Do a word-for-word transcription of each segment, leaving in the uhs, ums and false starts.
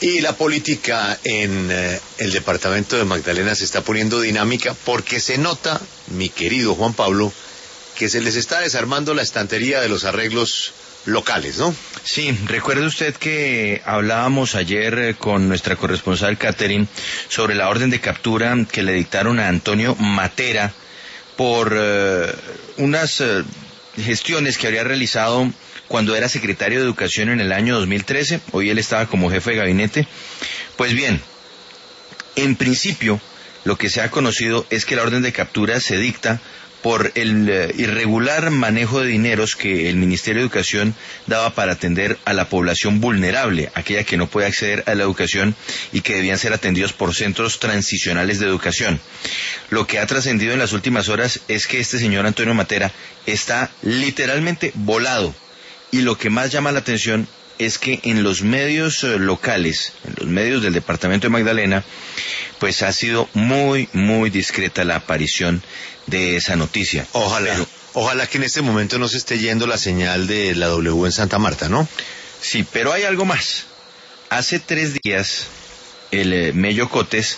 Y la política en eh, el departamento de Magdalena se está poniendo dinámica porque se nota, mi querido Juan Pablo, que se les está desarmando la estantería de los arreglos locales, ¿no? Sí, recuerde usted que hablábamos ayer eh, con nuestra corresponsal Catherine sobre la orden de captura que le dictaron a Antonio Matera por eh, unas eh, gestiones que habría realizado cuando era secretario de Educación en el año dos mil trece, hoy él estaba como jefe de gabinete. Pues bien, en principio lo que se ha conocido es que la orden de captura se dicta por el eh, irregular manejo de dineros que el Ministerio de Educación daba para atender a la población vulnerable, aquella que no puede acceder a la educación y que debían ser atendidos por centros transicionales de educación. Lo que ha trascendido en las últimas horas es que este señor Antonio Matera está literalmente volado, y lo que más llama la atención es que en los medios eh, locales, en los medios del departamento de Magdalena, pues ha sido muy, muy discreta la aparición de esa noticia. Ojalá, pero, ojalá que en este momento no se esté yendo la señal de la W en Santa Marta, ¿no? Sí, pero hay algo más. Hace tres días, el eh, Mello Cotes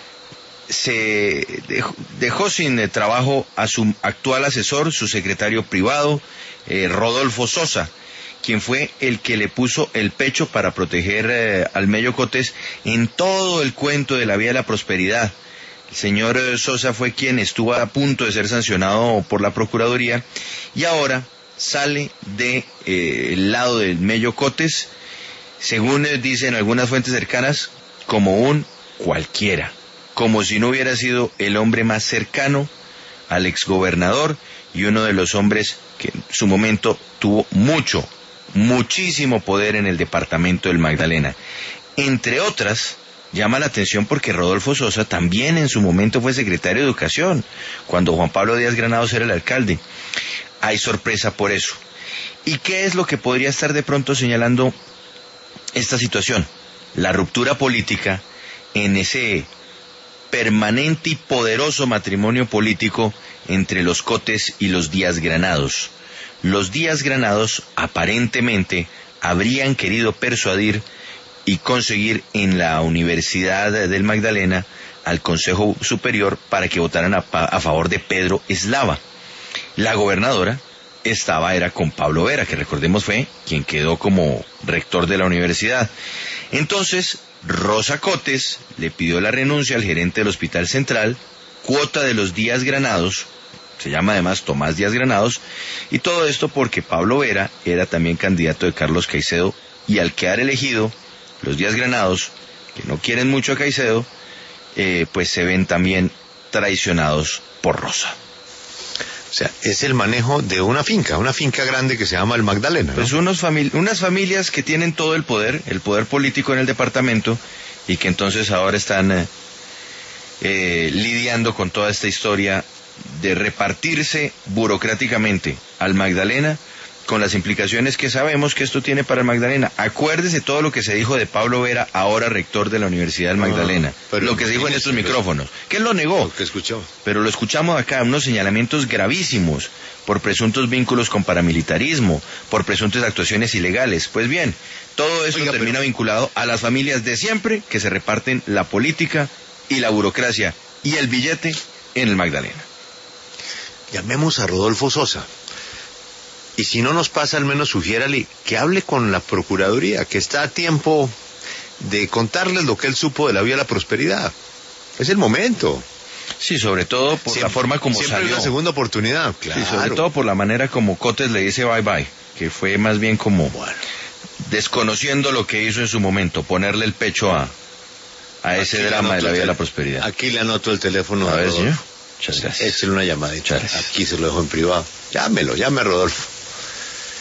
se dejó, dejó sin eh, trabajo a su actual asesor, su secretario privado, eh, Rodolfo Sosa, quien fue el que le puso el pecho para proteger eh, al Mello Cotes en todo el cuento de la vía de la prosperidad. El señor eh, Sosa fue quien estuvo a punto de ser sancionado por la Procuraduría y ahora sale de eh, el lado del Mello Cotes, según eh, dicen algunas fuentes cercanas, como un cualquiera, como si no hubiera sido el hombre más cercano al exgobernador y uno de los hombres que en su momento tuvo mucho, muchísimo poder en el departamento del Magdalena. Entre otras, llama la atención porque Rodolfo Sosa también en su momento fue secretario de Educación, cuando Juan Pablo Díaz Granados era el alcalde. Hay sorpresa por eso. ¿Y qué es lo que podría estar de pronto señalando esta situación? La ruptura política en ese permanente y poderoso matrimonio político entre los Cotes y los Díaz Granados. Los Díaz Granados aparentemente habrían querido persuadir y conseguir en la Universidad del Magdalena al Consejo Superior para que votaran a, a favor de Pedro Eslava. La gobernadora estaba era con Pablo Vera, que recordemos fue quien quedó como rector de la universidad. Entonces Rosa Cotes le pidió la renuncia al gerente del Hospital Central, cuota de los Díaz Granados, se llama además Tomás Díaz Granados, y todo esto porque Pablo Vera era también candidato de Carlos Caicedo, y al quedar elegido, los Díaz Granados, que no quieren mucho a Caicedo, eh, pues se ven también traicionados por Rosa. O sea, es el manejo de una finca, una finca grande que se llama el Magdalena, ¿no? Pues unos famili- unas familias que tienen todo el poder, el poder político en el departamento, y que entonces ahora están eh, eh, lidiando con toda esta historia de repartirse burocráticamente al Magdalena, con las implicaciones que sabemos que esto tiene para el Magdalena. Acuérdese todo lo que se dijo de Pablo Vera, ahora rector de la Universidad del Magdalena, ah, lo que se dijo en estos micrófonos, que él lo negó, lo que escuchó. Pero lo escuchamos acá, unos señalamientos gravísimos por presuntos vínculos con paramilitarismo, por presuntas actuaciones ilegales. Pues bien, todo eso Oiga, termina pero... vinculado a las familias de siempre que se reparten la política y la burocracia y el billete en el Magdalena. Llamemos a Rodolfo Sosa. Y si no nos pasa, al menos sugiérale que hable con la Procuraduría, que está a tiempo de contarles lo que él supo de la vía de la prosperidad. Es el momento. Sí, sobre todo por siempre, la forma como siempre salió. Siempre una segunda oportunidad, claro. Sí, sobre todo por la manera como Cotes le dice bye bye, que fue más bien como bueno, desconociendo lo que hizo en su momento, ponerle el pecho a, a ese aquí drama de la vía de la prosperidad. Aquí le anoto el teléfono a a ver, Rodolfo. señor. Muchas gracias. Échale una llamadita. Aquí se lo dejo en privado. Llámelo, llame a Rodolfo.